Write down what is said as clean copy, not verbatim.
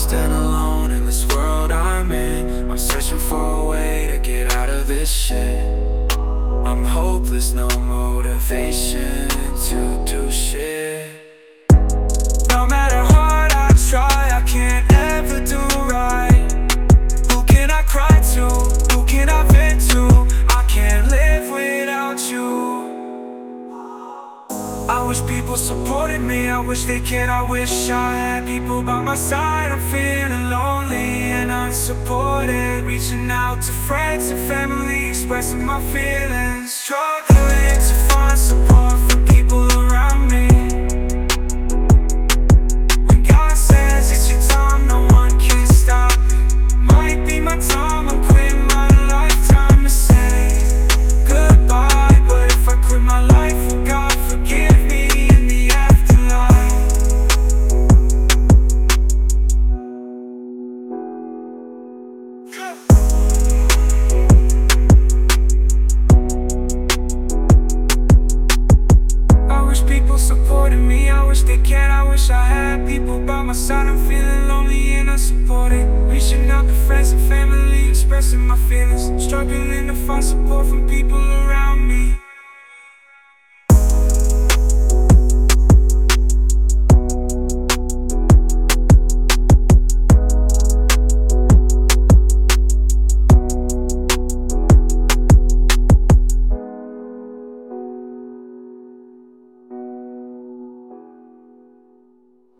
stand alone in this world I'm in. I'm searching for a way to get out of this shit. I'm hopeless, no motivation to do shit. No matter hard I try, I can't ever do right. Who can I cry to? Who can I vent to? I can't live without you. I wish people supported me, I wish they cared, I wish I had people by my side. I'm feeling lonely and unsupported, reaching out to friends and family, expressing my feelings, struggling to find support from people around me. When God says it's your time, no one can stop it. Might be my time, I'm quitting my lifetime to say goodbye. But if I quit my life, will God forgive me in the afterlife? I wish people supported me, I wish they cared, I wish I had people by my side. I'm feeling lonely and unsupported, reaching out to friends and family, expressing my feelings, struggling to find support from people around me.